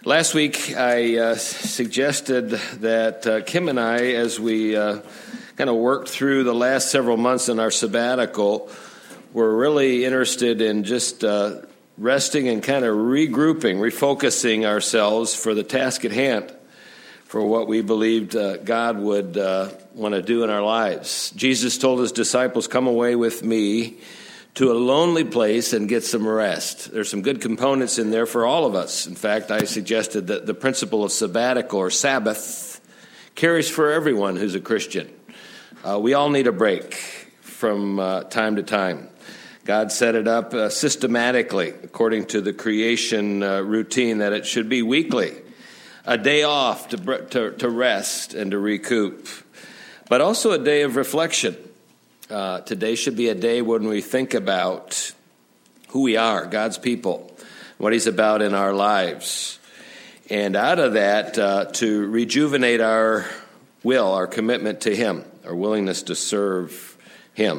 Last week, I suggested that Kim and I, as we kind of worked through the last several months in our sabbatical, were really interested in just resting and kind of regrouping, refocusing ourselves for the task at hand, for what we believed God would want to do in our lives. Jesus told his disciples, "Come away with me to a lonely place and get some rest." There's some good components in there for all of us. In fact, I suggested that the principle of sabbatical or Sabbath carries for everyone who's a Christian. We all need a break from time to time. God set it up systematically according to the creation routine that it should be weekly. A day off to rest and to recoup, but also a day of reflection. Today should be a day when we think about who we are, God's people, what he's about in our lives. And out of that, to rejuvenate our will, our commitment to him, our willingness to serve him.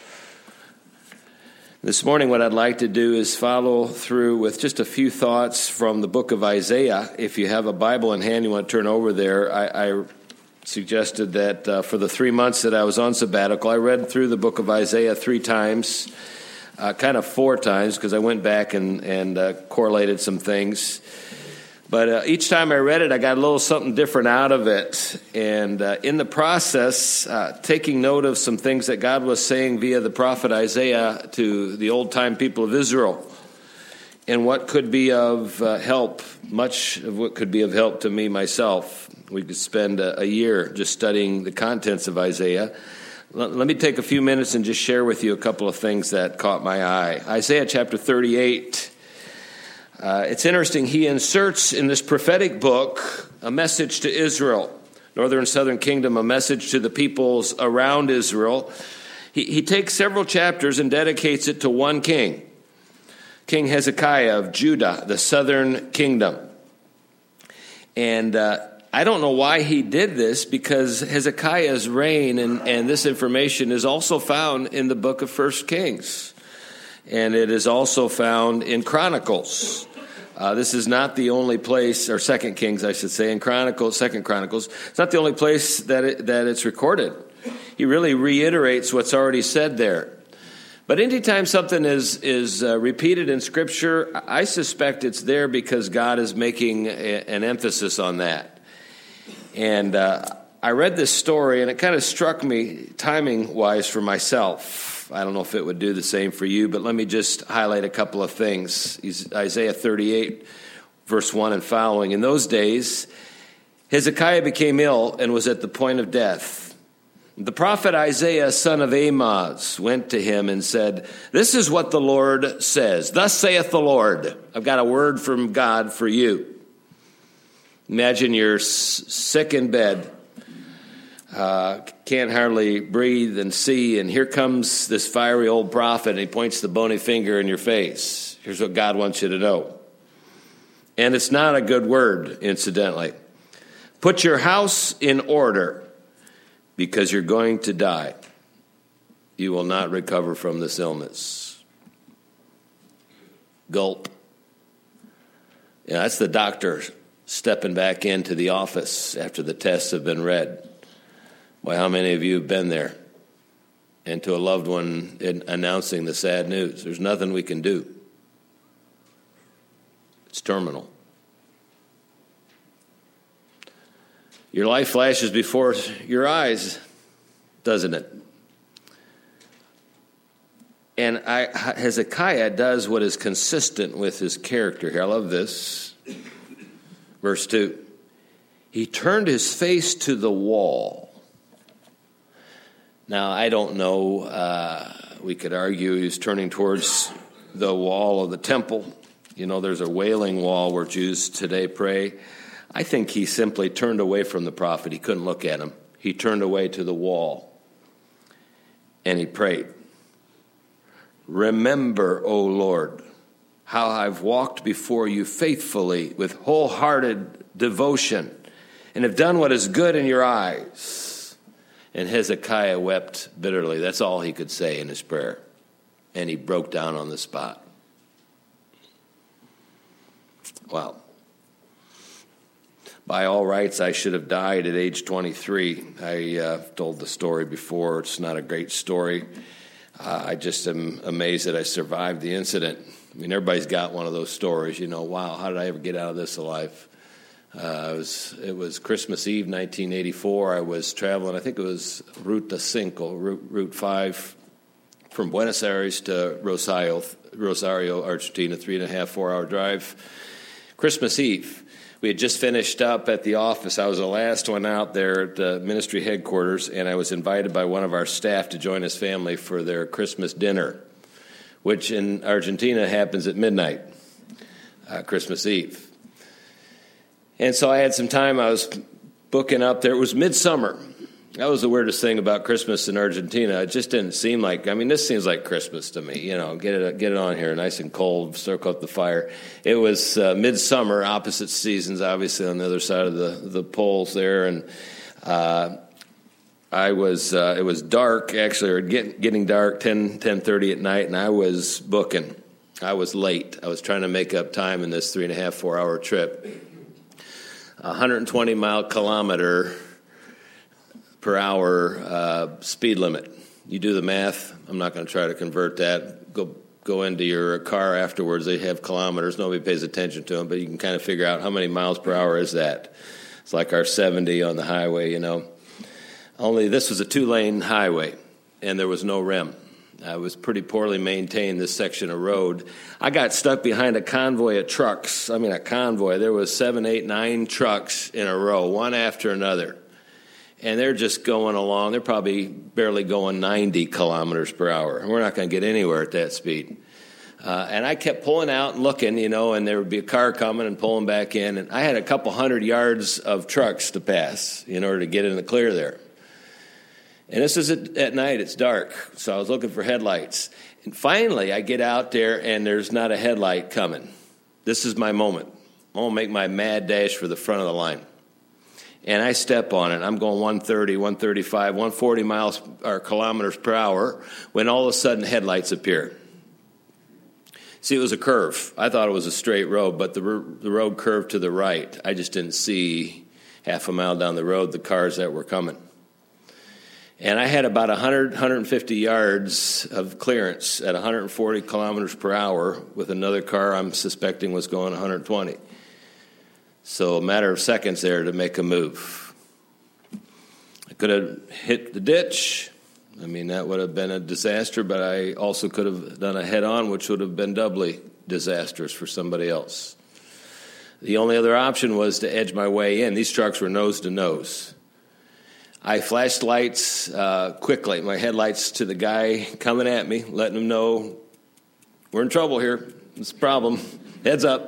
This morning, what I'd like to do is follow through with just a few thoughts from the book of Isaiah. If you have a Bible in hand, you want to turn over there. I suggested that for the 3 months that I was on sabbatical, I read through the book of Isaiah 3 times, kind of 4 times, because I went back and correlated some things. But each time I read it, I got a little something different out of it. And in the process, taking note of some things that God was saying via the prophet Isaiah to the old-time people of Israel, and what could be of help, much of what could be of help to me myself. We could spend a year just studying the contents of Isaiah. Let me take a few minutes and just share with you a couple of things that caught my eye. Isaiah chapter 38. It's interesting. He inserts in this prophetic book a message to Israel, northern and southern kingdom, a message to the peoples around Israel. He takes several chapters and dedicates it to one king, King Hezekiah of Judah, the southern kingdom. And I don't know why he did this, because Hezekiah's reign, and this information is also found in the book of 1 Kings. And it is also found in Chronicles. This is not the only place, or 2 Kings, I should say, in Chronicles, 2 Chronicles. It's not the only place that it's recorded. He really reiterates what's already said there. But anytime something is repeated in Scripture, I suspect it's there because God is making an emphasis on that. And I read this story, and it kind of struck me timing-wise for myself. I don't know if it would do the same for you, but let me just highlight a couple of things. Isaiah 38, verse 1 and following. In those days, Hezekiah became ill and was at the point of death. The prophet Isaiah, son of Amoz, went to him and said, "This is what the Lord says. Thus saith the Lord." I've got a word from God for you. Imagine you're sick in bed, can't hardly breathe and see, and here comes this fiery old prophet, and he points the bony finger in your face. Here's what God wants you to know. And it's not a good word, incidentally. Put your house in order, because you're going to die. You will not recover from this illness. Gulp. Yeah, that's the doctor stepping back into the office after the tests have been read. Well, how many of you have been there? And to a loved one announcing the sad news. There's nothing we can do. It's terminal. Your life flashes before your eyes, doesn't it? And Hezekiah does what is consistent with his character here. I love this. Verse 2. He turned his face to the wall. Now, I don't know. We could argue he's turning towards the wall of the temple. You know, there's a Wailing Wall where Jews today pray. I think he simply turned away from the prophet. He couldn't look at him. He turned away to the wall, and he prayed. Remember, O Lord, how I've walked before you faithfully with wholehearted devotion, and have done what is good in your eyes. And Hezekiah wept bitterly. That's all he could say in his prayer. And he broke down on the spot. Wow. By all rights, I should have died at age 23. I told the story before. It's not a great story. I just am amazed that I survived the incident. I mean, everybody's got one of those stories, wow, how did I ever get out of this alive? It was Christmas Eve, 1984. I was traveling, I think it was Ruta 5, Route 5, from Buenos Aires to Rosario, Argentina, 3.5, 4-hour drive. Christmas Eve. We had just finished up at the office. I was the last one out there at the ministry headquarters, and I was invited by one of our staff to join his family for their Christmas dinner, which in Argentina happens at midnight, Christmas Eve. And so I had some time. I was booking up there. It was midsummer. That was the weirdest thing about Christmas in Argentina. It just didn't seem like, this seems like Christmas to me. Get it on here, nice and cold, circle up the fire. It was midsummer, opposite seasons, obviously, on the other side of the poles there. And it was dark, actually, or getting dark, 10:30 at night, and I was booking. I was late. I was trying to make up time in this 3.5, 4-hour trip. 120 kilometer per hour speed limit. You do the math. I'm not going to try to convert that. Go into your car afterwards. They have kilometers. Nobody pays attention to them, but you can kind of figure out how many miles per hour is that. It's like our 70 on the highway, Only this was a 2-lane highway, and there was no rim. It was pretty poorly maintained, this section of road. I got stuck behind a convoy of trucks. A convoy. There was 7, 8, 9 trucks in a row, one after another. And they're just going along. They're probably barely going 90 kilometers per hour. And we're not going to get anywhere at that speed. And I kept pulling out and looking, and there would be a car coming and pulling back in. And I had a couple 100 yards of trucks to pass in order to get in the clear there. And this is at night. It's dark. So I was looking for headlights. And finally, I get out there, and there's not a headlight coming. This is my moment. I'm going to make my mad dash for the front of the line. And I step on it. I'm going 130, 135, 140 miles or kilometers per hour when all of a sudden headlights appear. See, it was a curve. I thought it was a straight road, but the road curved to the right. I just didn't see half a mile down the road the cars that were coming. And I had about 100, 150 yards of clearance at 140 kilometers per hour with another car I'm suspecting was going 120. So a matter of seconds there to make a move. I could have hit the ditch. That would have been a disaster, but I also could have done a head-on, which would have been doubly disastrous for somebody else. The only other option was to edge my way in. These trucks were nose to nose. I flashed lights quickly, my headlights to the guy coming at me, letting him know, we're in trouble here. It's a problem. Heads up.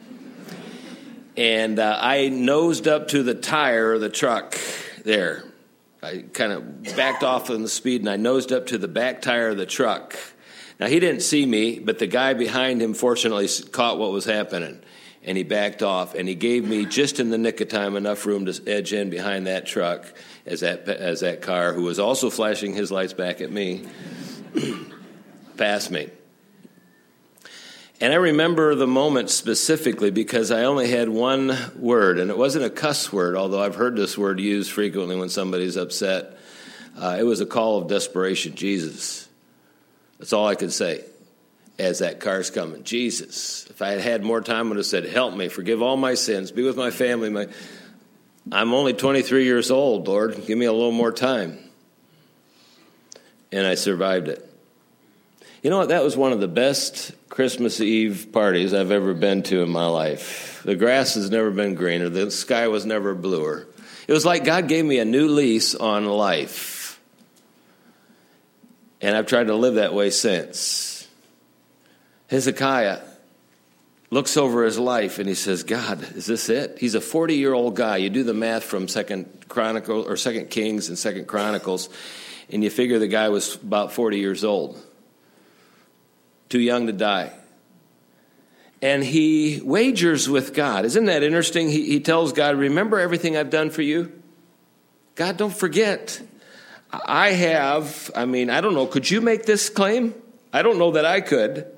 And I nosed up to the tire of the truck there. I kind of backed off on the speed, and I nosed up to the back tire of the truck. Now, he didn't see me, but the guy behind him fortunately caught what was happening, and he backed off, and he gave me, just in the nick of time, enough room to edge in behind that truck as that car, who was also flashing his lights back at me, passed me. And I remember the moment specifically because I only had one word, and it wasn't a cuss word, although I've heard this word used frequently when somebody's upset. It was a call of desperation, Jesus. That's all I could say as that car's coming. Jesus. If I had had more time, I would have said, help me, forgive all my sins, be with my family. I'm only 23 years old, Lord. Give me a little more time. And I survived it. You know what? That was one of the best Christmas Eve parties I've ever been to in my life. The grass has never been greener. The sky was never bluer. It was like God gave me a new lease on life. And I've tried to live that way since. Hezekiah looks over his life and he says, God, is this it? He's a 40-year-old guy. You do the math from 2 Kings and 2 Chronicles, and you figure the guy was about 40 years old. Too young to die. And he wagers with God. Isn't that interesting? He tells God, remember everything I've done for you? God, don't forget. I don't know, could you make this claim? I don't know that I could.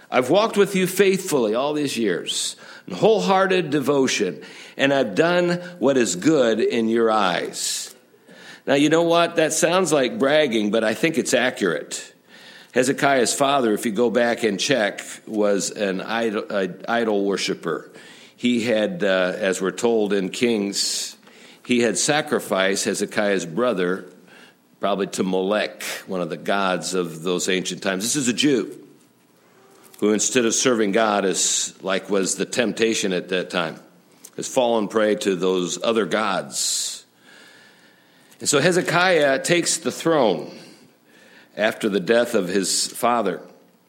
I've walked with you faithfully all these years, in wholehearted devotion, and I've done what is good in your eyes. Now, you know what? That sounds like bragging, but I think it's accurate. Hezekiah's father, if you go back and check, was an idol worshiper. He had, as we're told in Kings, he had sacrificed Hezekiah's brother, probably to Molech, one of the gods of those ancient times. This is a Jew who, instead of serving God, as like was the temptation at that time, has fallen prey to those other gods. And so Hezekiah takes the throne after the death of his father.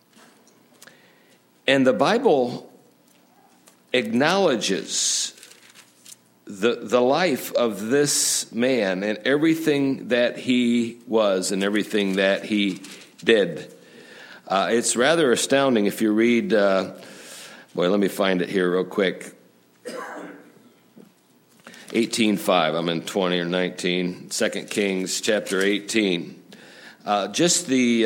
And the Bible acknowledges the life of this man and everything that he was and everything that he did. It's rather astounding if you read, let me find it here real quick. 18:5, I'm in 20 or 19, 2 Kings chapter 18. Just the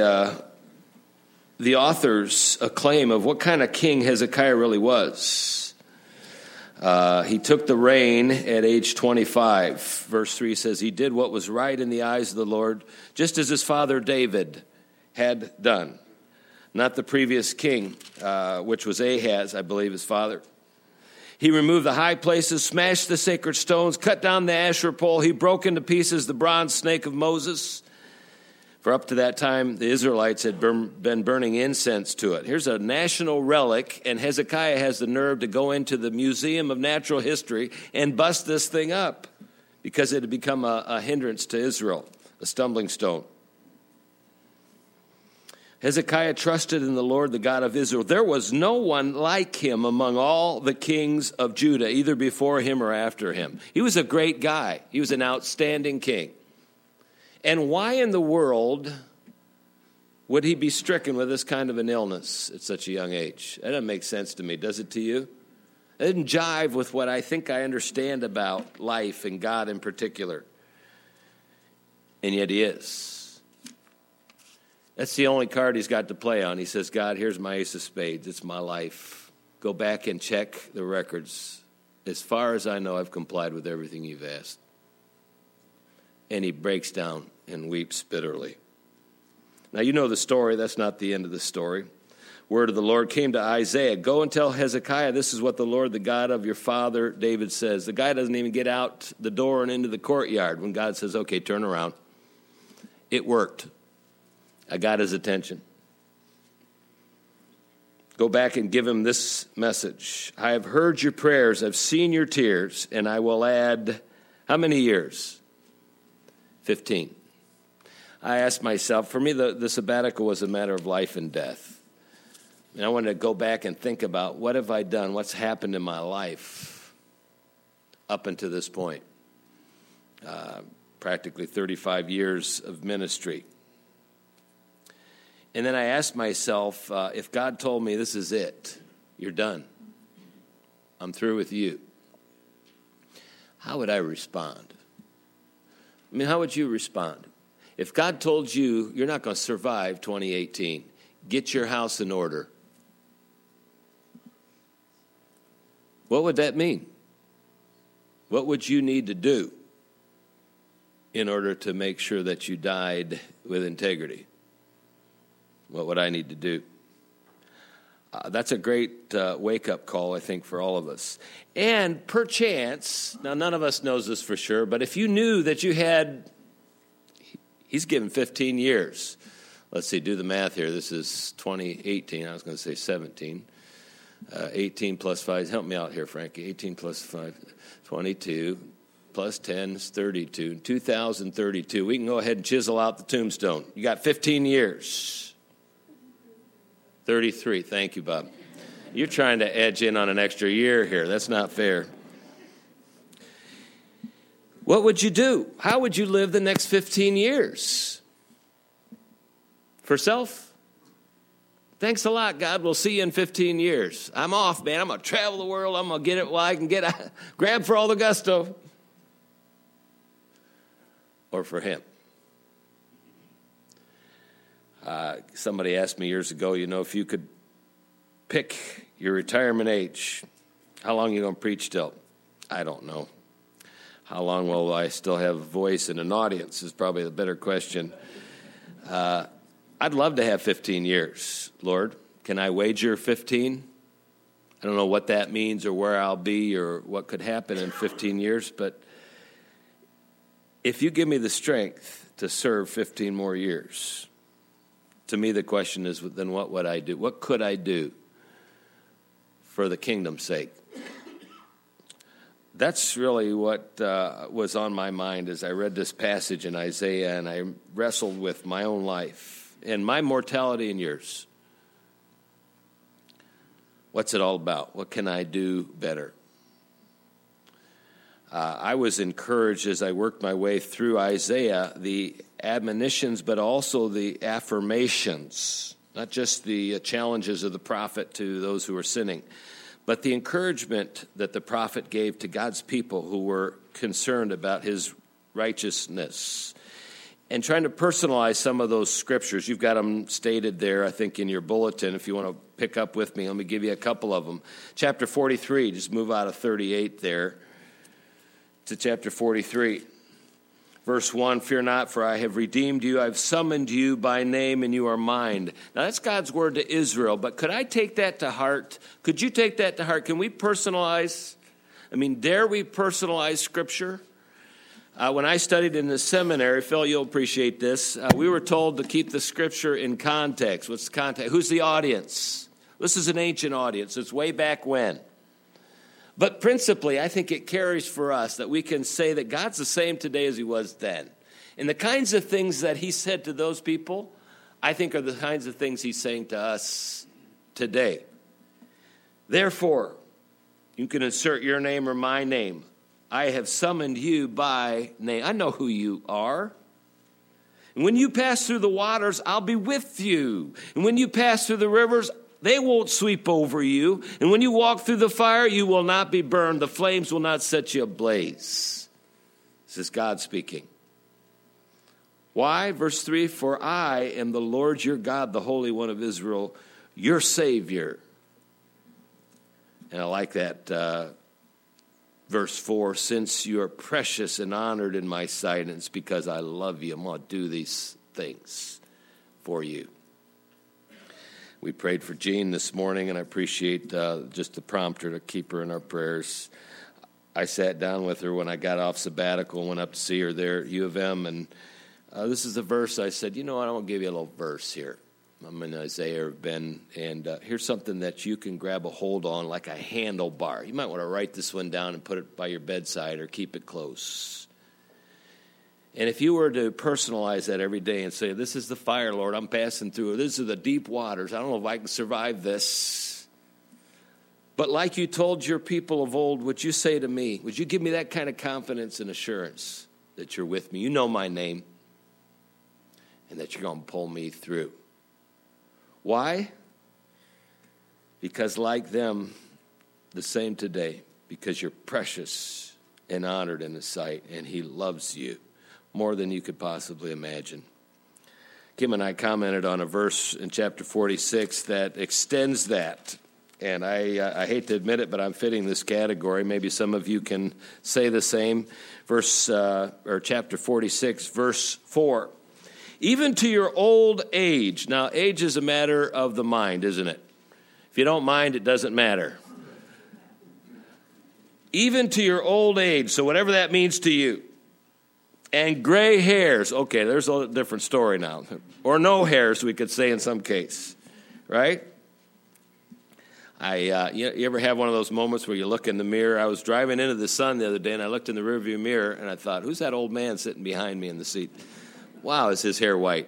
author's acclaim of what kind of king Hezekiah really was. He took the reign at age 25. Verse 3 says, he did what was right in the eyes of the Lord, just as his father David had done. Not the previous king, which was Ahaz, I believe, his father. He removed the high places, smashed the sacred stones, cut down the Asherah pole. He broke into pieces the bronze snake of Moses. For up to that time, the Israelites had been burning incense to it. Here's a national relic, and Hezekiah has the nerve to go into the Museum of Natural History and bust this thing up because it had become a hindrance to Israel, a stumbling stone. Hezekiah trusted in the Lord, the God of Israel. There was no one like him among all the kings of Judah, either before him or after him. He was a great guy. He was an outstanding king. And why in the world would he be stricken with this kind of an illness at such a young age? That doesn't make sense to me, does it to you? It doesn't jive with what I think I understand about life and God in particular. And yet he is. That's the only card he's got to play on. He says, God, here's my ace of spades. It's my life. Go back and check the records. As far as I know, I've complied with everything you've asked. And he breaks down and weeps bitterly. Now, you know the story. That's not the end of the story. Word of the Lord came to Isaiah. Go and tell Hezekiah, this is what the Lord, the God of your father, David, says. The guy doesn't even get out the door and into the courtyard when God says, okay, turn around. It worked. I got his attention. Go back and give him this message. I have heard your prayers. I've seen your tears. And I will add, how many years? 15. I asked myself, for me, the sabbatical was a matter of life and death. And I wanted to go back and think about what have I done? What's happened in my life up until this point? Practically 35 years of ministry. And then I asked myself, if God told me this is it, you're done, I'm through with you, how would I respond? I mean, how would you respond? If God told you you're not going to survive 2018, get your house in order, what would that mean? What would you need to do in order to make sure that you died with integrity? What would I need to do? That's a great wake-up call, I think, for all of us. And perchance, now none of us knows this for sure, but if you knew that you had, he's given 15 years. Let's see, do the math here. This is 2018. I was going to say 17. 18 plus 5. Help me out here, Frankie. 18 plus 5, 22. Plus 10 is 32. 2032. We can go ahead and chisel out the tombstone. You got 15 years. 33. Thank you, Bob. You're trying to edge in on an extra year here. That's not fair. What would you do? How would you live the next 15 years? For self? Thanks a lot, God. We'll see you in 15 years. I'm off, man. I'm going to travel the world. I'm going to get it while I can get it. Grab for all the gusto. Or for him. Somebody asked me years ago, if you could pick your retirement age. How long are you going to preach till? I don't know. How long will I still have a voice and an audience is probably the better question. I'd love to have 15 years, Lord. Can I wager 15? I don't know what that means or where I'll be or what could happen in 15 years, but if you give me the strength to serve 15 more years, to me the question is, then what would I do? What could I do for the kingdom's sake? That's really what was on my mind as I read this passage in Isaiah, and I wrestled with my own life and my mortality and yours. What's it all about? What can I do better? I was encouraged as I worked my way through Isaiah, the admonitions, but also the affirmations, not just the challenges of the prophet to those who are sinning, but the encouragement that the prophet gave to God's people who were concerned about his righteousness. And trying to personalize some of those scriptures. You've got them stated there, I think, in your bulletin. If you want to pick up with me, let me give you a couple of them. Chapter 43, just move out of 38 there to chapter 43. Verse 1, fear not, for I have redeemed you. I've summoned you by name, and you are mine. Now, that's God's word to Israel, but could I take that to heart? Could you take that to heart? Can we personalize? Dare we personalize Scripture? When I studied in the seminary, Phil, you'll appreciate this, we were told to keep the Scripture in context. What's the context? Who's the audience? This is an ancient audience. It's way back when. But principally, I think it carries for us that we can say that God's the same today as he was then. And the kinds of things that he said to those people, I think are the kinds of things he's saying to us today. Therefore, you can insert your name or my name. I have summoned you by name. I know who you are. And when you pass through the waters, I'll be with you. And when you pass through the rivers, they won't sweep over you. And when you walk through the fire, you will not be burned. The flames will not set you ablaze. This is God speaking. Why? Verse 3, for I am the Lord your God, the Holy One of Israel, your Savior. And I like that verse 4, since you are precious and honored in my sight, and it's because I love you, I'm going to do these things for you. We prayed for Jean this morning, and I appreciate just the prompter to keep her in our prayers. I sat down with her when I got off sabbatical and went up to see her there at U of M, and this is a verse I said, I want to give you a little verse here. I'm in Isaiah or Ben, and here's something that you can grab a hold on like a handlebar. You might want to write this one down and put it by your bedside or keep it close. And if you were to personalize that every day and say, this is the fire, Lord, I'm passing through. This is the deep waters. I don't know if I can survive this. But like you told your people of old, would you say to me, would you give me that kind of confidence and assurance that you're with me? You know my name and that you're going to pull me through. Why? Because like them, the same today, because you're precious and honored in his sight, and he loves you more than you could possibly imagine. Kim and I commented on a verse in chapter 46 that extends that. And I hate to admit it, but I'm fitting this category. Maybe some of you can say the same. Chapter 46, verse 4. Even to your old age. Now, age is a matter of the mind, isn't it? If you don't mind, it doesn't matter. Even to your old age, so whatever that means to you. And gray hairs. Okay, there's a different story now. Or no hairs, we could say in some case. Right? You ever have one of those moments where you look in the mirror? I was driving into the sun the other day, and I looked in the rearview mirror, and I thought, who's that old man sitting behind me in the seat? Wow, is his hair white?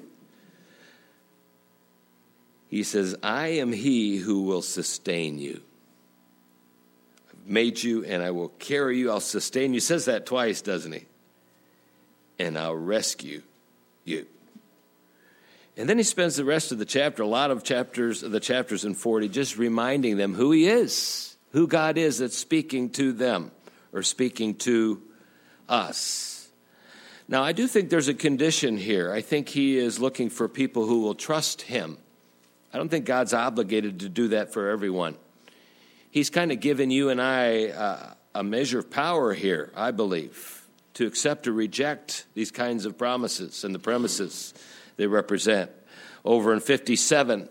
He says, I am he who will sustain you. I've made you, and I will carry you. I'll sustain you. He says that twice, doesn't he? And I'll rescue you. And then he spends the rest of the chapter, a lot of the chapters in 40, just reminding them who he is, who God is that's speaking to them or speaking to us. Now, I do think there's a condition here. I think he is looking for people who will trust him. I don't think God's obligated to do that for everyone. He's kind of given you and I a measure of power here, I believe, to accept or reject these kinds of promises and the premises they represent. Over in 57,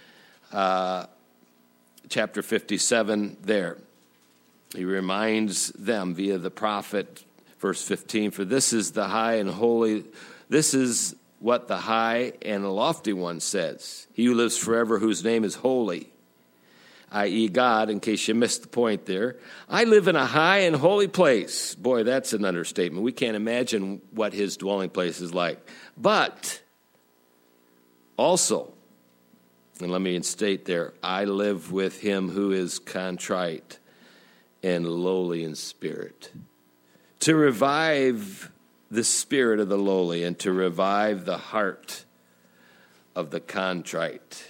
chapter 57 there, he reminds them via the prophet, verse 15, for this is the high and holy, this is what the high and lofty one says. He who lives forever, whose name is holy, i.e. God, in case you missed the point there. I live in a high and holy place. Boy, that's an understatement. We can't imagine what his dwelling place is like. But also, and let me state there, I live with him who is contrite and lowly in spirit, to revive the spirit of the lowly and to revive the heart of the contrite.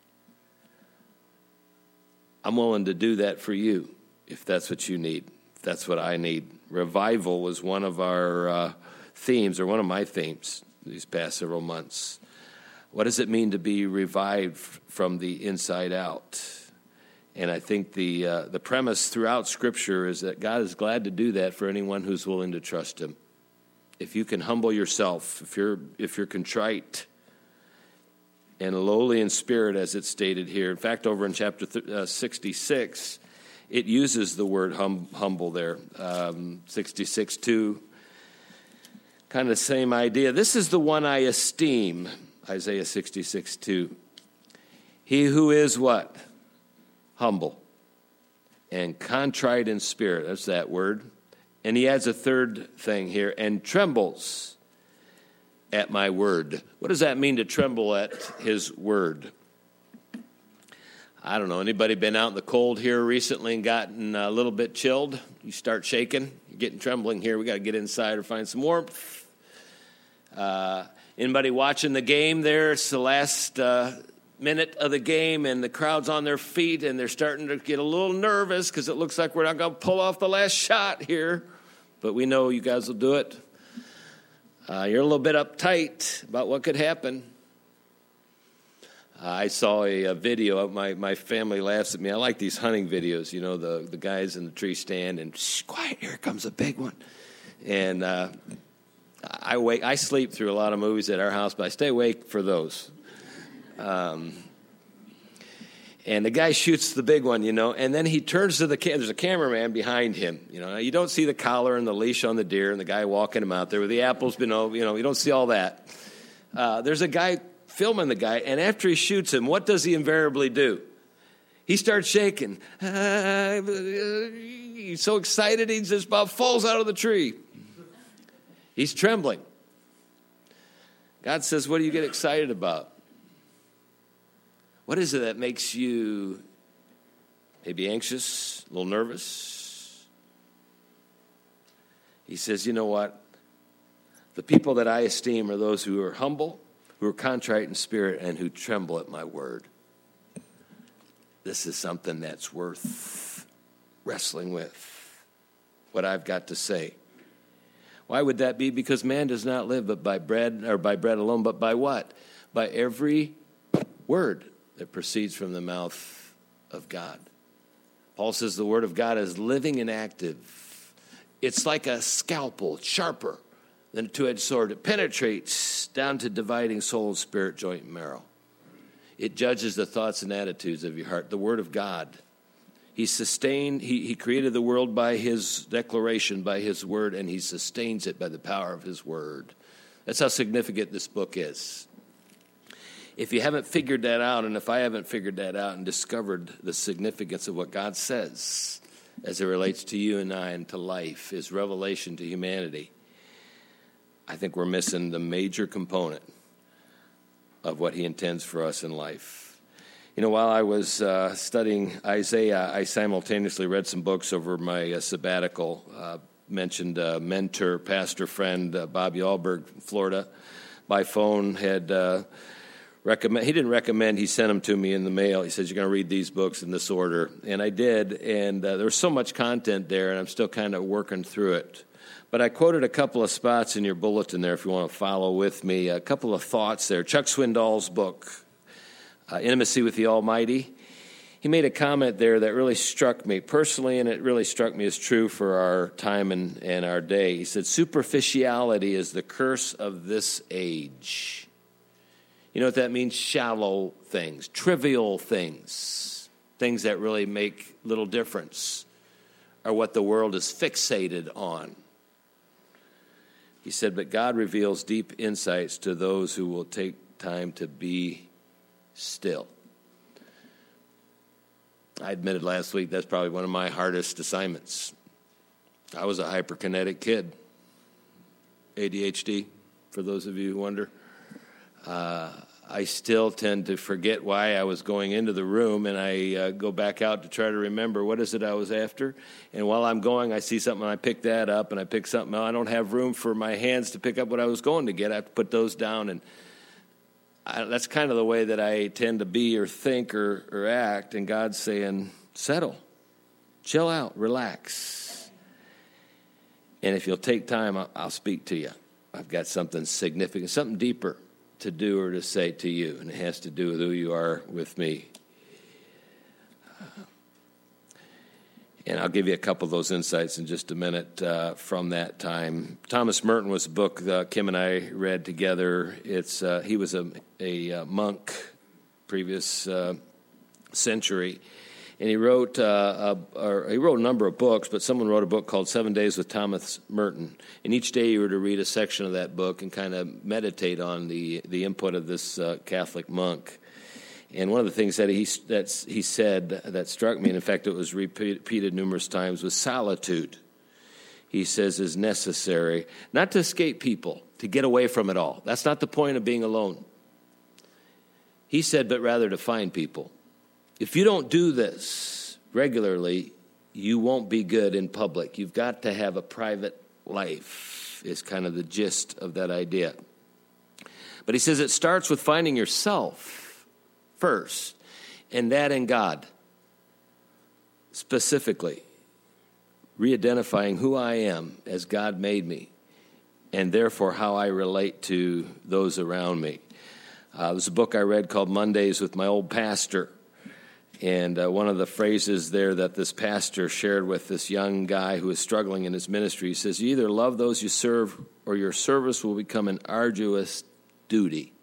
I'm willing to do that for you if that's what you need, if that's what I need. Revival was one of our themes, or one of my themes these past several months. What does it mean to be revived from the inside out? And I think the premise throughout Scripture is that God is glad to do that for anyone who's willing to trust him. If you can humble yourself, if you're contrite and lowly in spirit, as it's stated here. In fact, over in chapter 66, it uses the word humble there. 66:2, kind of the same idea. This is the one I esteem, Isaiah 66:2. He who is what? Humble and contrite in spirit. That's that word. And he adds a third thing here, and trembles at my word. What does that mean to tremble at his word? I don't know. Anybody been out in the cold here recently and gotten a little bit chilled? You start shaking. You're getting trembling here. We got to get inside or find some warmth. Anybody watching the game there? It's the last minute of the game, and the crowd's on their feet, and they're starting to get a little nervous because it looks like we're not going to pull off the last shot here. But we know you guys will do it. You're a little bit uptight about what could happen. I saw a video. My family laughs at me. I like these hunting videos. You know, the guys in the tree stand and shh, quiet. Here comes a big one. And I sleep through a lot of movies at our house, but I stay awake for those. And the guy shoots the big one, you know, and then he turns to there's a cameraman behind him, you know. Now, you don't see the collar and the leash on the deer and the guy walking him out there with the apples, you know, you don't see all that. There's a guy filming the guy, and after he shoots him, what does he invariably do? He starts shaking. He's so excited, he just about falls out of the tree. He's trembling. God says, what do you get excited about? What is it that makes you maybe anxious, a little nervous? He says, you know what? The people that I esteem are those who are humble, who are contrite in spirit, and who tremble at my word. This is something that's worth wrestling with, what I've got to say. Why would that be? Because man does not live but by bread, or by bread alone, but by what? By every word that proceeds from the mouth of God. Paul says the word of God is living and active. It's like a scalpel, sharper than a two-edged sword. It penetrates down to dividing soul, spirit, joint, and marrow. It judges the thoughts and attitudes of your heart. The word of God. He created the world by his declaration, by his word, and he sustains it by the power of his word. That's how significant this book is. If you haven't figured that out, and if I haven't figured that out and discovered the significance of what God says as it relates to you and I and to life, his revelation to humanity, I think we're missing the major component of what he intends for us in life. You know, while I was studying Isaiah, I simultaneously read some books over my sabbatical. Mentioned a mentor, pastor friend, Bob Yalberg, Florida, by phone had... He didn't recommend, he sent them to me in the mail. He says, you're going to read these books in this order. And I did, and there was so much content there, and I'm still kind of working through it. But I quoted a couple of spots in your bulletin there if you want to follow with me. A couple of thoughts there. Chuck Swindoll's book, Intimacy with the Almighty. He made a comment there that really struck me personally, and it really struck me as true for our time and our day. He said, superficiality is the curse of this age. You know what that means? Shallow things, trivial things, things that really make little difference are what the world is fixated on. He said, but God reveals deep insights to those who will take time to be still. I admitted last week that's probably one of my hardest assignments. I was a hyperkinetic kid. ADHD, for those of you who wonder. I still tend to forget why I was going into the room, and I go back out to try to remember what is it I was after. And while I'm going, I see something, and I pick that up, and I pick something else. I don't have room for my hands to pick up what I was going to get. I have to put those down, and that's kind of the way that I tend to be or think or act. And God's saying, settle, chill out, relax. And if you'll take time, I'll speak to you. I've got something significant, something deeper to do or to say to you, and it has to do with who you are with me. And I'll give you a couple of those insights in just a minute from that time. Thomas Merton was a book Kim and I read together. He was a monk, previous century, and he wrote a number of books. But someone wrote a book called 7 Days with Thomas Merton, and each day you were to read a section of that book and kind of meditate on the input of this Catholic monk. And one of the things that he said that struck me, and in fact it was repeated numerous times, was solitude. He says is necessary, not to escape people, to get away from it all. That's not the point of being alone. He said, but rather to find people. If you don't do this regularly, you won't be good in public. You've got to have a private life, is kind of the gist of that idea. But he says it starts with finding yourself first, and that in God. Specifically, re-identifying who I am as God made me, and therefore how I relate to those around me. There's a book I read called Mondays with My Old Pastor, and one of the phrases there that this pastor shared with this young guy who is struggling in his ministry, he says, you either love those you serve, or your service will become an arduous duty.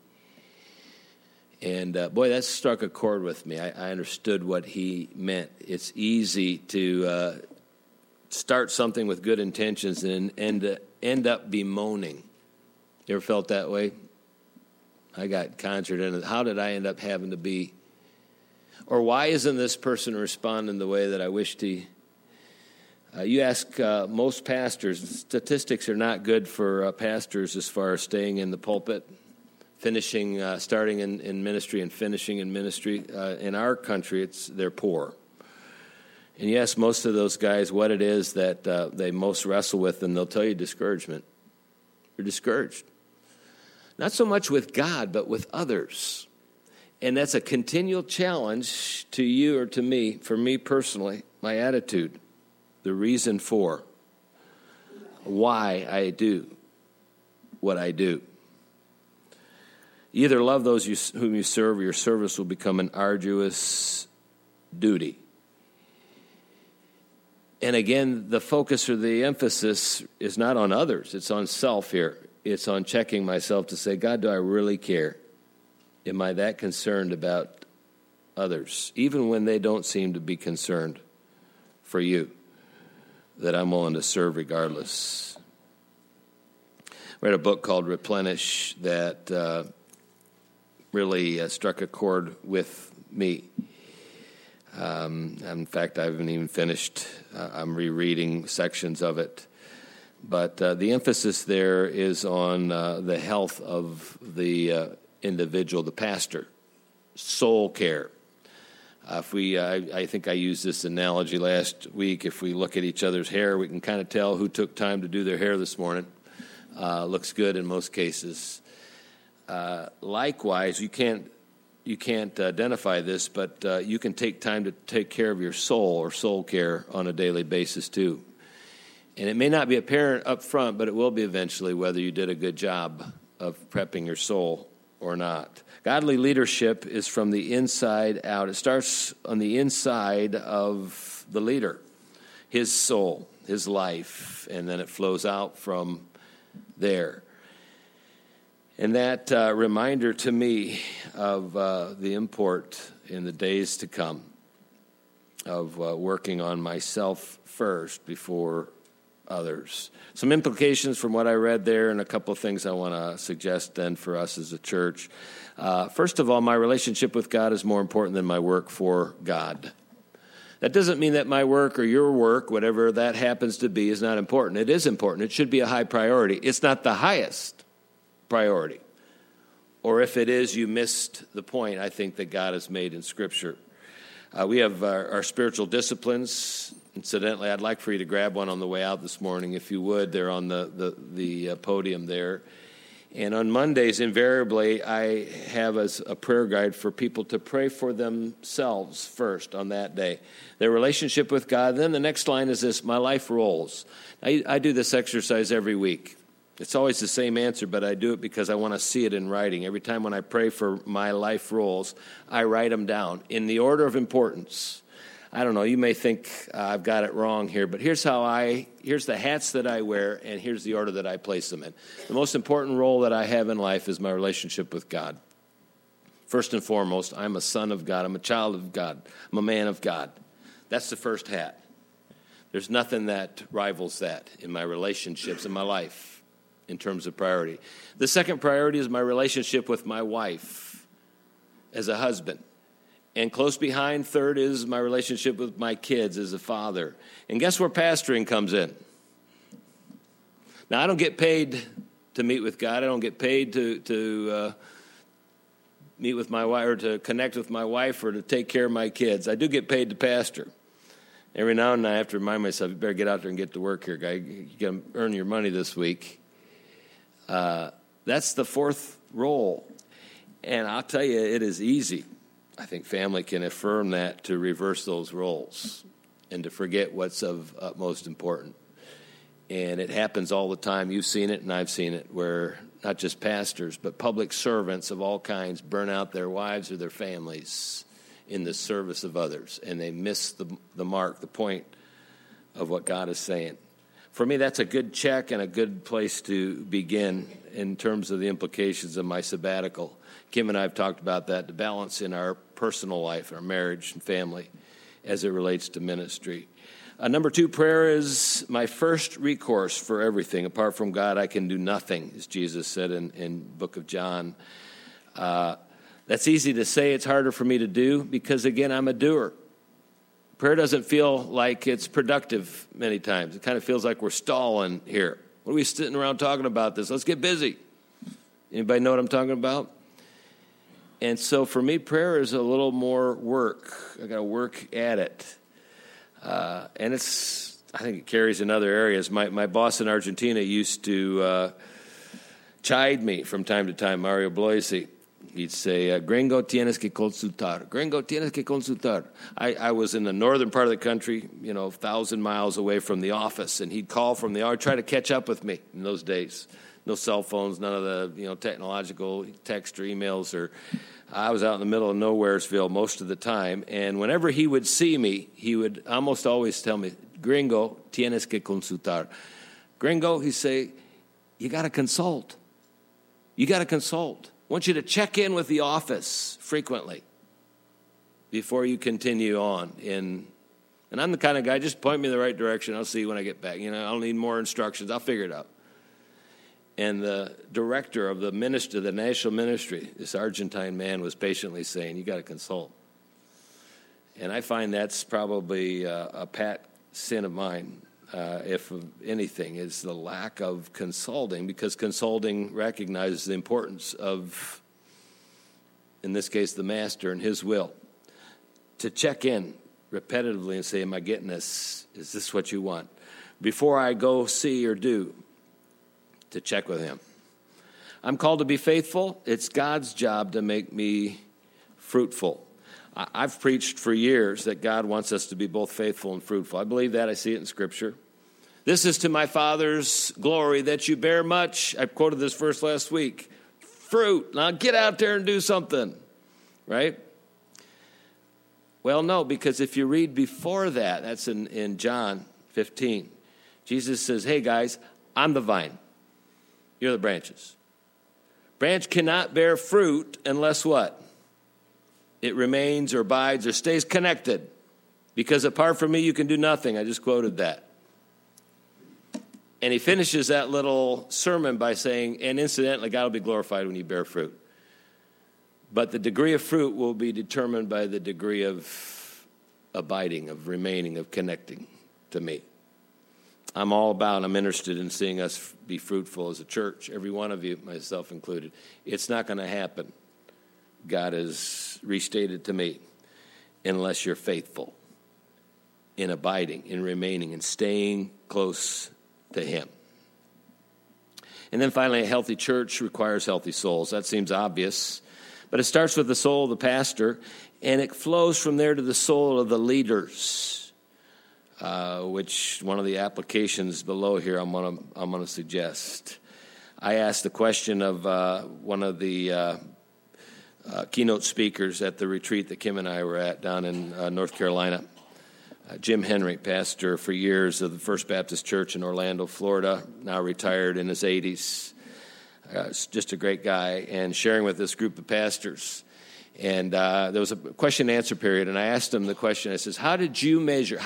And boy, that struck a chord with me. I understood what he meant. It's easy to start something with good intentions and end up bemoaning. You ever felt that way? I got conjured in it. How did I end up having to be? Or why isn't this person responding the way that I wished he? You ask most pastors, statistics are not good for pastors as far as staying in the pulpit. Starting in ministry and finishing in ministry. In our country, they're poor. And you ask most of those guys what it is that they most wrestle with, and they'll tell you discouragement. You're discouraged. Not so much with God, but with others. And that's a continual challenge to you or to me, for me personally, my attitude, the reason for why I do what I do. You either love those whom you serve, or your service will become an arduous duty. And again, the focus or the emphasis is not on others. It's on self here. It's on checking myself to say, God, do I really care? Am I that concerned about others, even when they don't seem to be concerned for you, that I'm willing to serve regardless? I read a book called Replenish that really struck a chord with me. In fact, I haven't even finished. I'm rereading sections of it. But the emphasis there is on the health of the individual, the pastor, soul care. I think I used this analogy last week. If we look at each other's hair, we can kind of tell who took time to do their hair this morning. Looks good in most cases. Likewise, you can't identify this, but you can take time to take care of your soul or soul care on a daily basis too. And it may not be apparent up front, but it will be eventually whether you did a good job of prepping your soul or not. Godly leadership is from the inside out. It starts on the inside of the leader, his soul, his life, and then it flows out from there. And that reminder to me of the import in the days to come of working on myself first before others. Some implications from what I read there, and a couple of things I want to suggest then for us as a church. First of all, my relationship with God is more important than my work for God. That doesn't mean that my work or your work, whatever that happens to be, is not important. It is important. It should be a high priority. It's not the highest priority. Or if it is, you missed the point, I think, that God has made in Scripture. We have our spiritual disciplines. Incidentally, I'd like for you to grab one on the way out this morning, if you would. They're on the podium there. And on Mondays, invariably, I have as a prayer guide for people to pray for themselves first on that day. Their relationship with God. Then the next line is this: my life roles. I do this exercise every week. It's always the same answer, but I do it because I want to see it in writing. Every time when I pray for my life roles, I write them down in the order of importance. I don't know, you may think I've got it wrong here, but here's the hats that I wear, and here's the order that I place them in. The most important role that I have in life is my relationship with God. First and foremost, I'm a son of God. I'm a child of God. I'm a man of God. That's the first hat. There's nothing that rivals that in my relationships, in my life, in terms of priority. The second priority is my relationship with my wife as a husband. And close behind, third, is my relationship with my kids as a father. And guess where pastoring comes in? Now, I don't get paid to meet with God. I don't get paid to meet with my wife or to connect with my wife or to take care of my kids. I do get paid to pastor. Every now and then I have to remind myself, you better get out there and get to work here, guy. You got to earn your money this week. That's the fourth role. And I'll tell you, it is easy. I think family can affirm that, to reverse those roles and to forget what's of utmost importance. And it happens all the time. You've seen it and I've seen it, where not just pastors, but public servants of all kinds burn out their wives or their families in the service of others, and they miss the mark, the point of what God is saying. For me, that's a good check and a good place to begin in terms of the implications of my sabbatical. Kim and I have talked about that, the balance in our personal life, our marriage and family, as it relates to ministry. Number two, prayer is my first recourse for everything. Apart from God, I can do nothing, as Jesus said in book of John. That's easy to say. It's harder for me to do because, again, I'm a doer. Prayer doesn't feel like it's productive many times. It kind of feels like we're stalling here. What are we sitting around talking about this? Let's get busy. Anybody know what I'm talking about? And so for me, prayer is a little more work. I got to work at it. And I think it carries in other areas. My boss in Argentina used to chide me from time to time, Mario Bloisi. He'd say, Gringo, tienes que consultar. Gringo, tienes que consultar. I was in the northern part of the country, 1,000 miles away from the office, and he'd call from the office, try to catch up with me in those days. No cell phones, none of the technological text or emails. I was out in the middle of Nowheresville most of the time, and whenever he would see me, he would almost always tell me, Gringo, tienes que consultar. Gringo, he'd say, you got to consult. You got to consult. I want you to check in with the office frequently before you continue on. And I'm the kind of guy, just point me in the right direction. I'll see you when I get back. I'll need more instructions. I'll figure it out. And the director of the national ministry, this Argentine man, was patiently saying, you got to consult. And I find that's probably a pat sin of mine, if of anything, is the lack of consulting, because consulting recognizes the importance of, in this case, the master and his will, to check in repetitively and say, am I getting this? Is this what you want? Before I go see or do, to check with him. I'm called to be faithful. It's God's job to make me fruitful. I've preached for years that God wants us to be both faithful and fruitful. I believe that. I see it in Scripture. This is to my Father's glory that you bear much. I quoted this verse last week. fruit. Now get out there and do something, right? Well, no, because if you read before that, that's in John 15, Jesus says, hey, guys, I'm the vine. You're the branches. Branch cannot bear fruit unless what? It remains or abides or stays connected. Because apart from me, you can do nothing. I just quoted that. And he finishes that little sermon by saying, and incidentally, God will be glorified when you bear fruit. But the degree of fruit will be determined by the degree of abiding, of remaining, of connecting to me. I'm interested in seeing us be fruitful as a church, every one of you, myself included. It's not going to happen, God has restated to me, unless you're faithful in abiding, in remaining, in staying close to him. And then finally, a healthy church requires healthy souls. That seems obvious. But it starts with the soul of the pastor, and it flows from there to the soul of the leaders, which one of the applications below here I'm going to suggest. I asked the question of one of the keynote speakers at the retreat that Kim and I were at down in North Carolina. Jim Henry, pastor for years of the First Baptist Church in Orlando, Florida, now retired in his 80s. Just a great guy, and sharing with this group of pastors. And there was a question and answer period, and I asked him the question. I says, how did you measure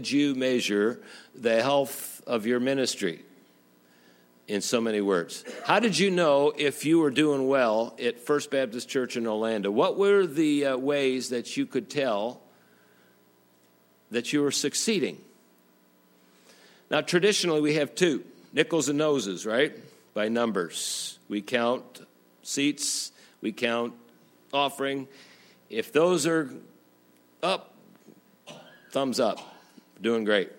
the health of your ministry? In so many words. How did you know if you were doing well at First Baptist Church in Orlando? What were the ways that you could tell that you were succeeding? Now, traditionally, we have two, nickels and noses, right? By numbers. We count seats, we count offering. If those are up, thumbs up, doing great.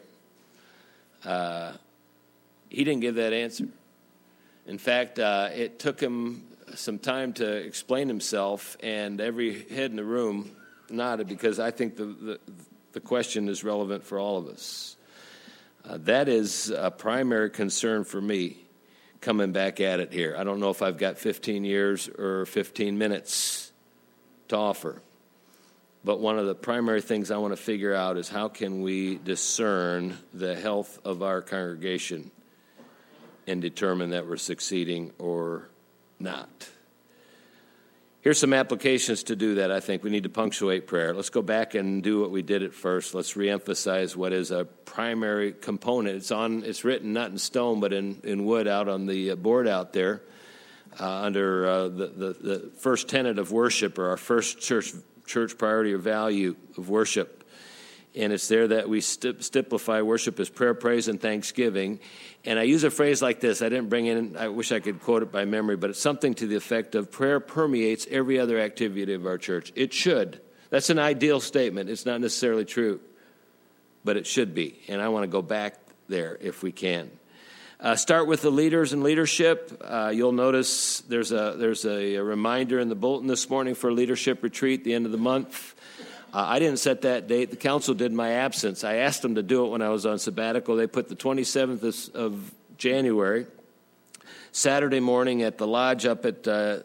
He didn't give that answer. In fact, it took him some time to explain himself, and every head in the room nodded, because I think the question is relevant for all of us. That is a primary concern for me coming back at it here. I don't know if I've got 15 years or 15 minutes to offer, but one of the primary things I want to figure out is how can we discern the health of our congregation and determine that we're succeeding or not. Here's some applications to do that. I think we need to punctuate prayer. Let's go back and do what we did at first. Let's reemphasize what is a primary component. It's written not in stone, but in wood out on the board out there under the first tenet of worship, or our first church priority or value of worship. And it's there that we stipulate worship as prayer, praise, and thanksgiving. And I use a phrase like this. I didn't bring in, I wish I could quote it by memory, but it's something to the effect of prayer permeates every other activity of our church. It should. That's an ideal statement. It's not necessarily true, but it should be. And I want to go back there if we can. Start with the leaders and leadership. You'll notice there's a reminder in the bulletin this morning for a leadership retreat at the end of the month. I didn't set that date. The council did in my absence. I asked them to do it when I was on sabbatical. They put the 27th of January, Saturday morning at the lodge up at,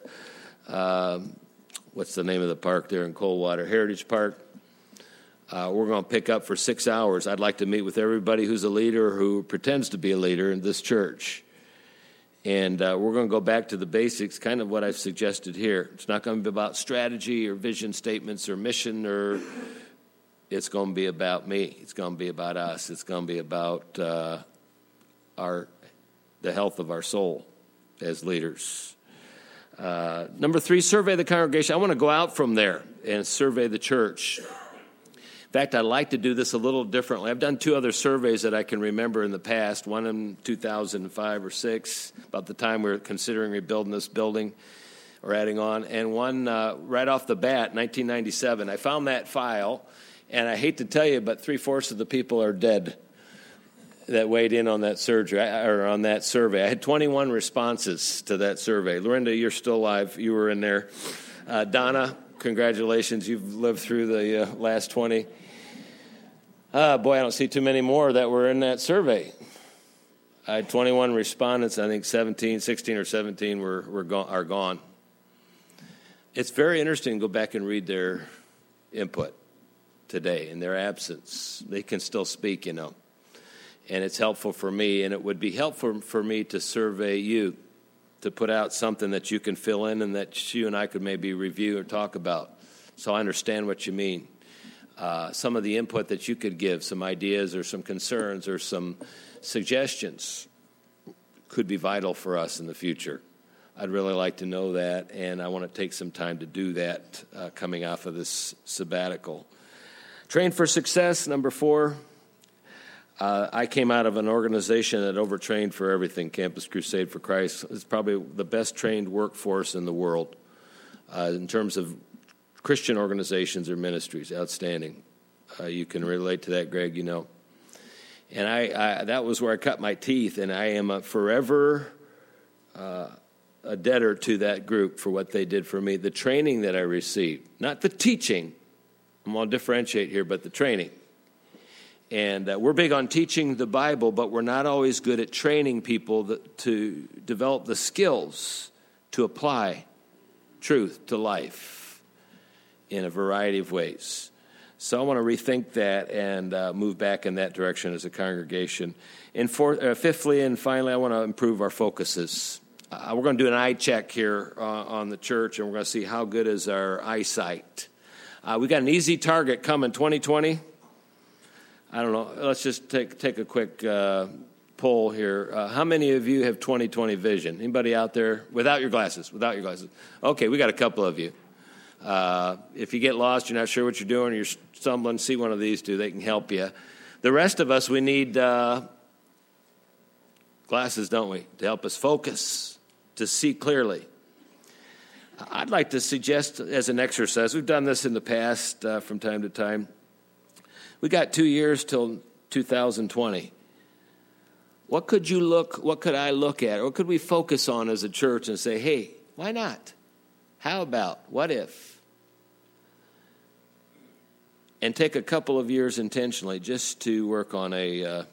what's the name of the park there in Coldwater? Heritage Park. We're going to pick up for 6 hours. I'd like to meet with everybody who's a leader, who pretends to be a leader in this church. And we're going to go back to the basics, kind of what I've suggested here. It's not going to be about strategy or vision statements or mission, or it's going to be about me. It's going to be about us. It's going to be about the health of our soul as leaders. Number 3, survey the congregation. I want to go out from there and survey the church. In fact, I'd like to do this a little differently. I've done 2 other surveys that I can remember in the past, one in 2005 or 6, about the time we were considering rebuilding this building or adding on, and one right off the bat, 1997. I found that file, and I hate to tell you, but 3/4 of the people are dead that weighed in on that surgery or on that survey. I had 21 responses to that survey. Lorinda, you're still alive. You were in there. Donna, congratulations. You've lived through the last 20. Boy, I don't see too many more that were in that survey. I had 21 respondents. I think 16 or 17 are gone. It's very interesting to go back and read their input today in their absence. They can still speak, and it's helpful for me, and it would be helpful for me to survey you, to put out something that you can fill in and that you and I could maybe review or talk about, so I understand what you mean. Some of the input that you could give, some ideas or some concerns or some suggestions could be vital for us in the future. I'd really like to know that, and I want to take some time to do that coming off of this sabbatical. Train for success, number 4. I came out of an organization that overtrained for everything, Campus Crusade for Christ. It's probably the best trained workforce in the world in terms of Christian organizations or ministries. Outstanding. You can relate to that, Greg, And I that was where I cut my teeth, and I am forever a debtor to that group for what they did for me. The training that I received, not the teaching, I'm going to differentiate here, but the training. And we're big on teaching the Bible, but we're not always good at training people to develop the skills to apply truth to life in a variety of ways. So I want to rethink that and move back in that direction as a congregation. And fifthly and finally, I want to improve our focuses. We're going to do an eye check here on the church, and we're going to see how good is our eyesight. We got an easy target coming, 2020. I don't know. Let's just take a quick poll here. How many of you have 20/20 vision? Anybody out there without your glasses? Without your glasses. Okay, we got a couple of you. If you get lost, you're not sure what you're doing, you're stumbling, see one of these two. They can help you. The rest of us, we need glasses, don't we, to help us focus, to see clearly. I'd like to suggest as an exercise, we've done this in the past from time to time. We got 2 years till 2020. What could I look at? What could we focus on as a church and say, hey, why not? How about? What if? And take a couple of years intentionally just to work on a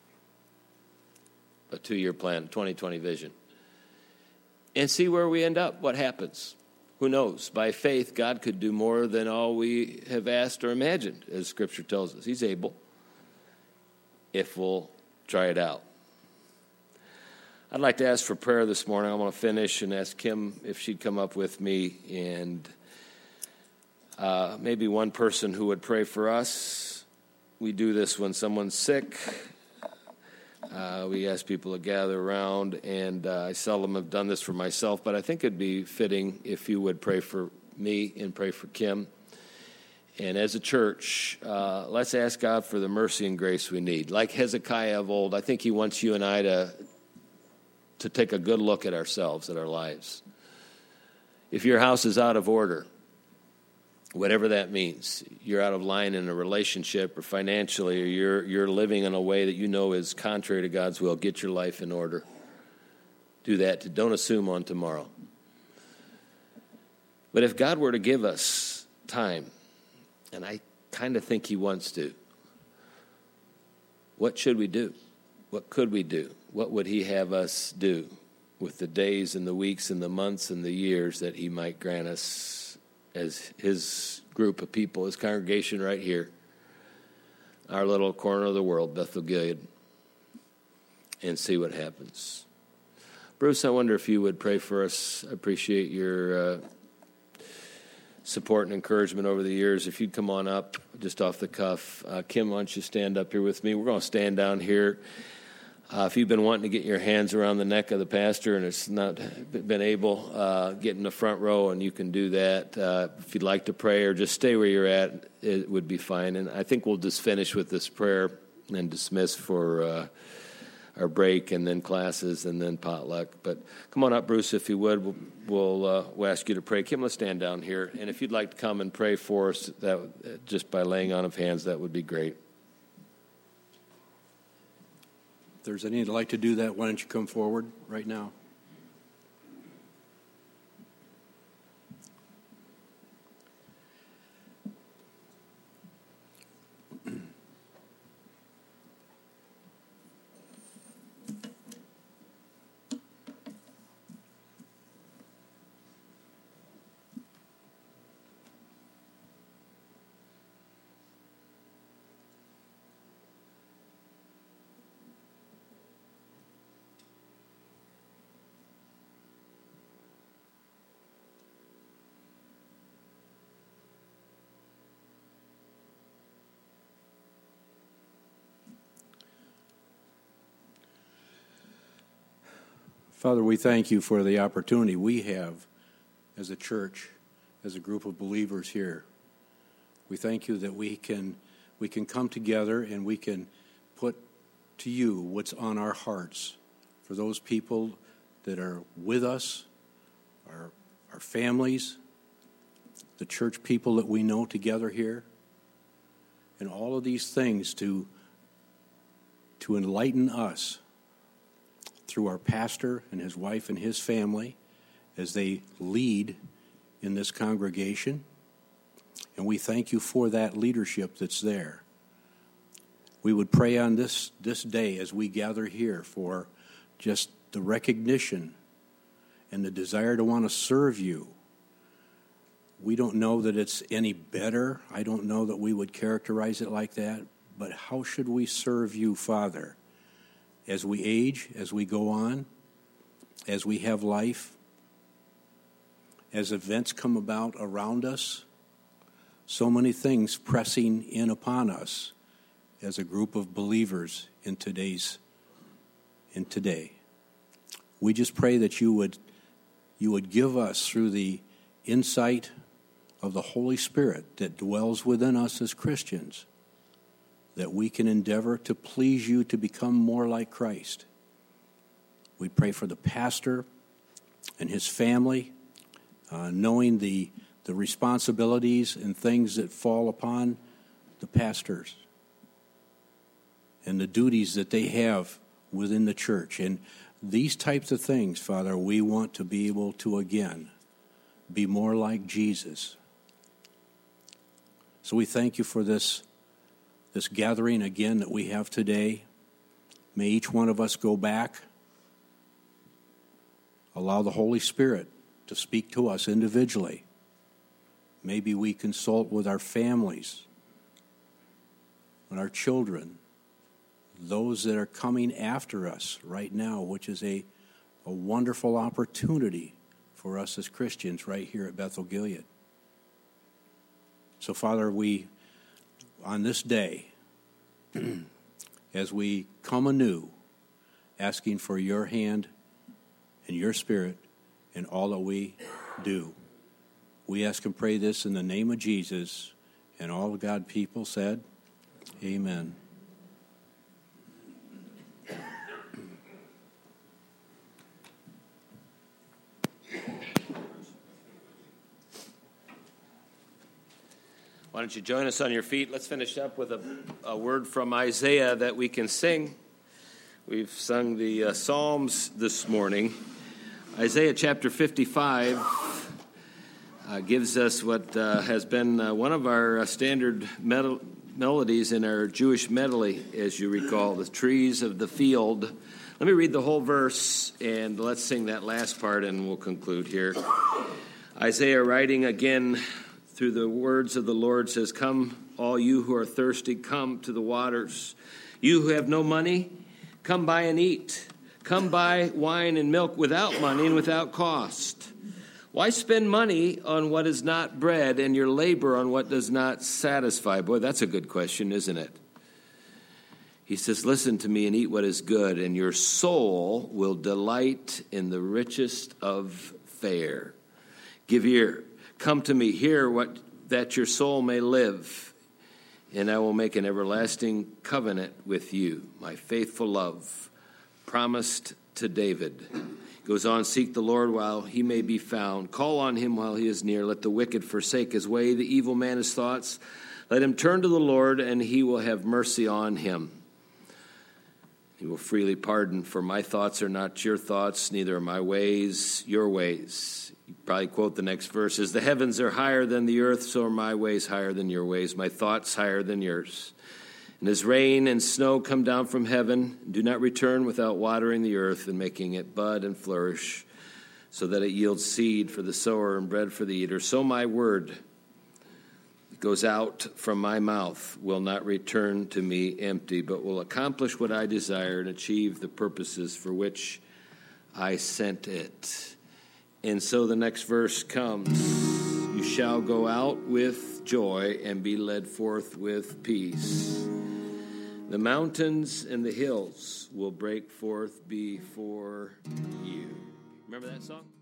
2-year plan, 2020 vision. And see where we end up, what happens. Who knows? By faith, God could do more than all we have asked or imagined, as Scripture tells us. He's able, if we'll try it out. I'd like to ask for prayer this morning. I want to finish and ask Kim if she'd come up with me, and maybe one person who would pray for us. We do this when someone's sick. We ask people to gather around, and I seldom have done this for myself, but I think it'd be fitting if you would pray for me and pray for Kim. And as a church, let's ask God for the mercy and grace we need. Like Hezekiah of old, I think he wants you and I to take a good look at ourselves, at our lives. If your house is out of order, whatever that means, you're out of line in a relationship or financially, or you're living in a way that you know is contrary to God's will, get your life in order. Do that. Don't assume on tomorrow. But if God were to give us time, and I kind of think he wants to, what should we do? What could we do? What would he have us do with the days and the weeks and the months and the years that he might grant us as his group of people, his congregation right here, our little corner of the world, Bethel Gilead, and see what happens. Bruce, I wonder if you would pray for us. I appreciate your support and encouragement over the years. If you'd come on up just off the cuff. Kim, why don't you stand up here with me? We're going to stand down here. If you've been wanting to get your hands around the neck of the pastor and it's not been able, get in the front row and you can do that. If you'd like to pray or just stay where you're at, it would be fine. And I think we'll just finish with this prayer and dismiss for our break and then classes and then potluck. But come on up, Bruce, if you would. We'll ask you to pray. Kim, let's stand down here. And if you'd like to come and pray for us, that just by laying on of hands, that would be great. If there's any who'd like to do that, why don't you come forward right now? Father, we thank you for the opportunity we have as a church, as a group of believers here. We thank you that we can come together and we can put to you what's on our hearts for those people that are with us, our families, the church people that we know together here, and all of these things to enlighten us through our pastor and his wife and his family as they lead in this congregation. And we thank you for that leadership that's there. We would pray on this day as we gather here for just the recognition and the desire to want to serve you. We don't know that it's any better. I don't know that we would characterize it like that. But how should we serve you, Father, as we age, as we go on, as we have life, as events come about around us? So many things pressing in upon us as a group of believers in today. We just pray that you would give us, through the insight of the Holy Spirit that dwells within us as Christians, that we can endeavor to please you, to become more like Christ. We pray for the pastor and his family, knowing the responsibilities and things that fall upon the pastors and the duties that they have within the church. And these types of things, Father, we want to be able to, again, be more like Jesus. So we thank you for this gathering again that we have today. May each one of us go back, allow the Holy Spirit to speak to us individually. Maybe we consult with our families, with our children, those that are coming after us right now, which is a wonderful opportunity for us as Christians right here at Bethel Gilead. So, Father, we, on this day, as we come anew, asking for your hand and your Spirit in all that we do, we ask and pray this in the name of Jesus, and all the God people said, amen. Why don't you join us on your feet? Let's finish up with a word from Isaiah that we can sing. We've sung the Psalms this morning. Isaiah chapter 55 gives us what has been one of our standard melodies in our Jewish medley, as you recall, the trees of the field. Let me read the whole verse, and let's sing that last part, and we'll conclude here. Isaiah, writing again through the words of the Lord, says, "Come, all you who are thirsty, come to the waters. You who have no money, come buy and eat. Come buy wine and milk without money and without cost. Why spend money on what is not bread and your labor on what does not satisfy?" Boy, that's a good question, isn't it? He says, "Listen to me and eat what is good, and your soul will delight in the richest of fare. Give ear. Come to me, hear what that your soul may live, and I will make an everlasting covenant with you, my faithful love, promised to David." Goes on, "Seek the Lord while he may be found. Call on him while he is near. Let the wicked forsake his way, the evil man his thoughts. Let him turn to the Lord, and he will have mercy on him. He will freely pardon, for my thoughts are not your thoughts, neither are my ways your ways." You probably quote the next verse, "As the heavens are higher than the earth, so are my ways higher than your ways, my thoughts higher than yours. And as rain and snow come down from heaven, do not return without watering the earth and making it bud and flourish, so that it yields seed for the sower and bread for the eater, so my word that goes out from my mouth will not return to me empty, but will accomplish what I desire and achieve the purposes for which I sent it." And so the next verse comes, "You shall go out with joy and be led forth with peace. The mountains and the hills will break forth before you. Remember that song?